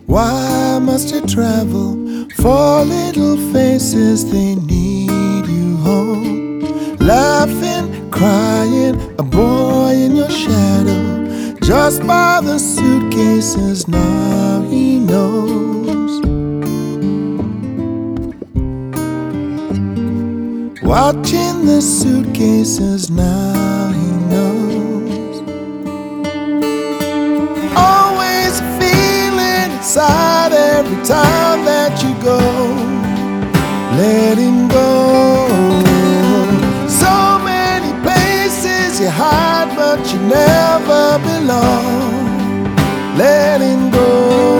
Why must you travel for little faces? They need you home. Laughing, crying, a boy in your shadow. Just by the suitcases now he knows. Watching the suitcases now he knows. Always a feeling inside every time that you go. Let him go. So many places you hide but you never belong. Let him go.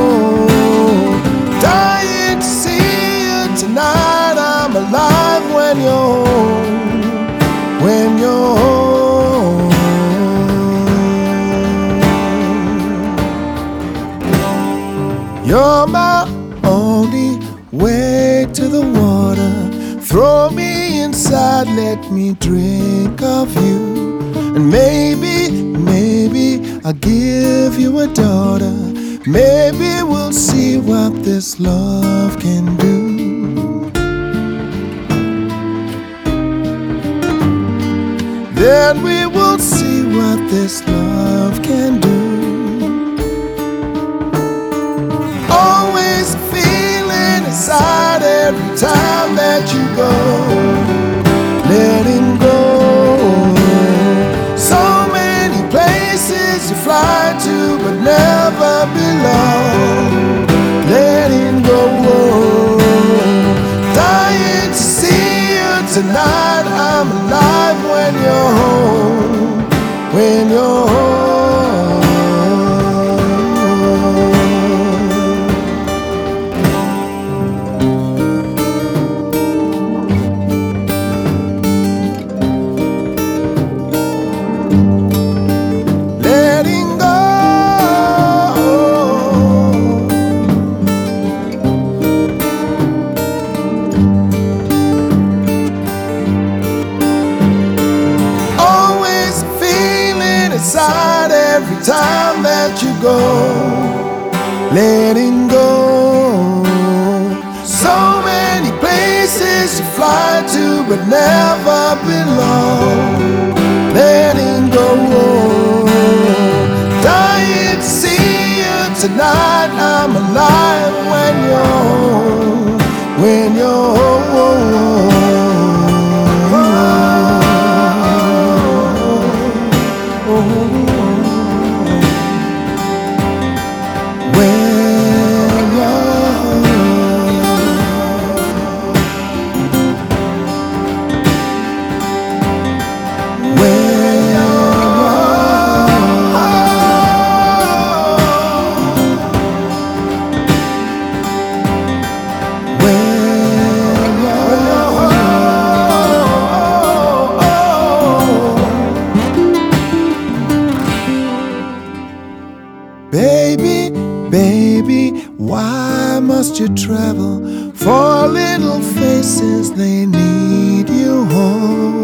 Dying to see you tonight. I'm alive when you're home. When you're home. You're my only way to the water. Throw me inside, let me drink of you. And maybe I'll give you a daughter. Maybe we'll see what this love can do. Then we will see what this love can do. Always a feeling inside every time that you go. Let him go. So many places you fly to but never belong. Let him go. Dying to see you tonight. I'm alive when you're home. When you're home. Inside every time that you go, letting go. So many places you fly to but never belong. Letting go. Dying to see you tonight. I'm alive when you're home. When you're home. Baby, why must you travel for little faces? They need you home.